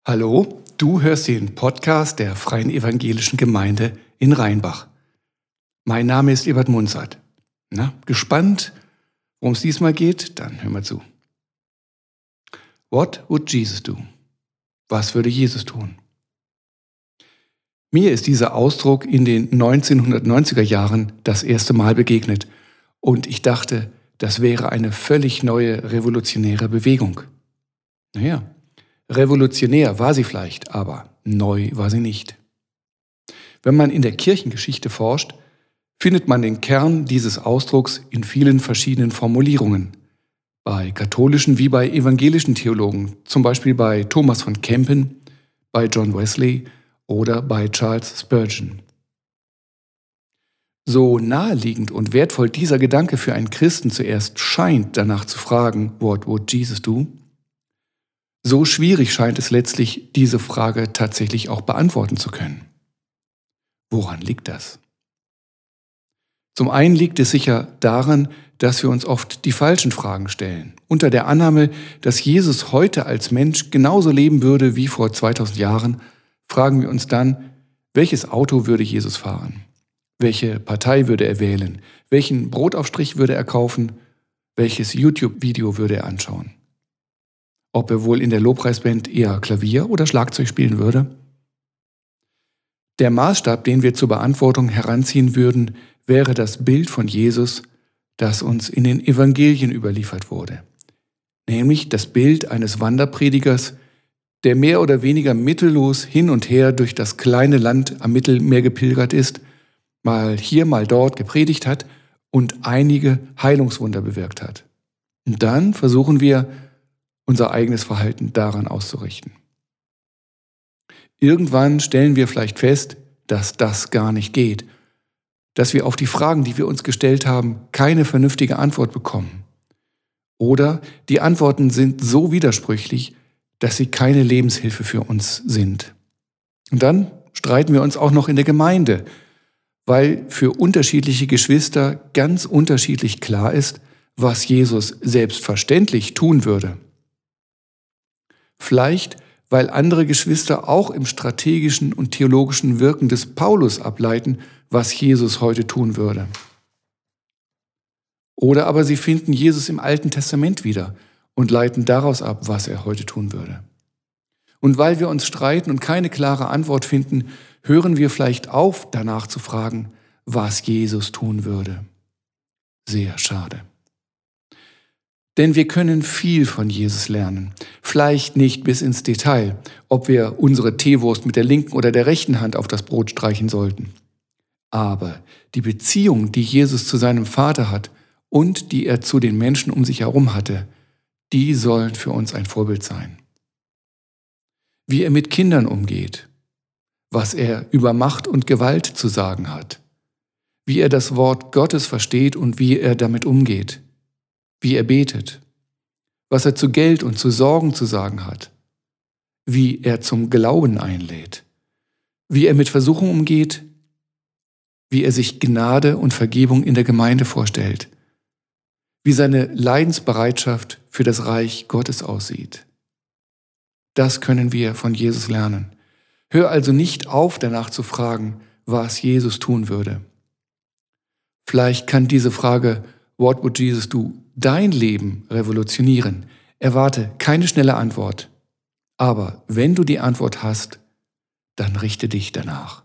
Hallo, du hörst den Podcast der Freien Evangelischen Gemeinde in Rheinbach. Mein Name ist Ebert Munzert. Na, gespannt, worum es diesmal geht? Dann hör mal zu. What would Jesus do? Was würde Jesus tun? Mir ist dieser Ausdruck in den 1990er Jahren das erste Mal begegnet und ich dachte, das wäre eine völlig neue revolutionäre Bewegung. Naja, revolutionär war sie vielleicht, aber neu war sie nicht. Wenn man in der Kirchengeschichte forscht, findet man den Kern dieses Ausdrucks in vielen verschiedenen Formulierungen. Bei katholischen wie bei evangelischen Theologen, zum Beispiel bei Thomas von Kempen, bei John Wesley oder bei Charles Spurgeon. So naheliegend und wertvoll dieser Gedanke für einen Christen zuerst scheint, danach zu fragen, what would Jesus do? So schwierig scheint es letztlich, diese Frage tatsächlich auch beantworten zu können. Woran liegt das? Zum einen liegt es sicher daran, dass wir uns oft die falschen Fragen stellen. Unter der Annahme, dass Jesus heute als Mensch genauso leben würde wie vor 2000 Jahren, fragen wir uns dann, welches Auto würde Jesus fahren? Welche Partei würde er wählen? Welchen Brotaufstrich würde er kaufen? Welches YouTube-Video würde er anschauen? Ob er wohl in der Lobpreisband eher Klavier oder Schlagzeug spielen würde? Der Maßstab, den wir zur Beantwortung heranziehen würden, wäre das Bild von Jesus, das uns in den Evangelien überliefert wurde. Nämlich das Bild eines Wanderpredigers, der mehr oder weniger mittellos hin und her durch das kleine Land am Mittelmeer gepilgert ist, mal hier, mal dort gepredigt hat und einige Heilungswunder bewirkt hat. Und dann versuchen wir, unser eigenes Verhalten daran auszurichten. Irgendwann stellen wir vielleicht fest, dass das gar nicht geht, dass wir auf die Fragen, die wir uns gestellt haben, keine vernünftige Antwort bekommen. Oder die Antworten sind so widersprüchlich, dass sie keine Lebenshilfe für uns sind. Und dann streiten wir uns auch noch in der Gemeinde, weil für unterschiedliche Geschwister ganz unterschiedlich klar ist, was Jesus selbstverständlich tun würde. Vielleicht, weil andere Geschwister auch im strategischen und theologischen Wirken des Paulus ableiten, was Jesus heute tun würde. Oder aber sie finden Jesus im Alten Testament wieder und leiten daraus ab, was er heute tun würde. Und weil wir uns streiten und keine klare Antwort finden, hören wir vielleicht auf, danach zu fragen, was Jesus tun würde. Sehr schade. Denn wir können viel von Jesus lernen. Vielleicht nicht bis ins Detail, ob wir unsere Teewurst mit der linken oder der rechten Hand auf das Brot streichen sollten. Aber die Beziehung, die Jesus zu seinem Vater hat und die er zu den Menschen um sich herum hatte, die sollen für uns ein Vorbild sein. Wie er mit Kindern umgeht, was er über Macht und Gewalt zu sagen hat, wie er das Wort Gottes versteht und wie er damit umgeht, wie er betet, was er zu Geld und zu Sorgen zu sagen hat, wie er zum Glauben einlädt, wie er mit Versuchung umgeht, wie er sich Gnade und Vergebung in der Gemeinde vorstellt, wie seine Leidensbereitschaft für das Reich Gottes aussieht. Das können wir von Jesus lernen. Hör also nicht auf, danach zu fragen, was Jesus tun würde. Vielleicht kann diese Frage, what would Jesus do, dein Leben revolutionieren. Erwarte keine schnelle Antwort. Aber wenn du die Antwort hast, dann richte dich danach.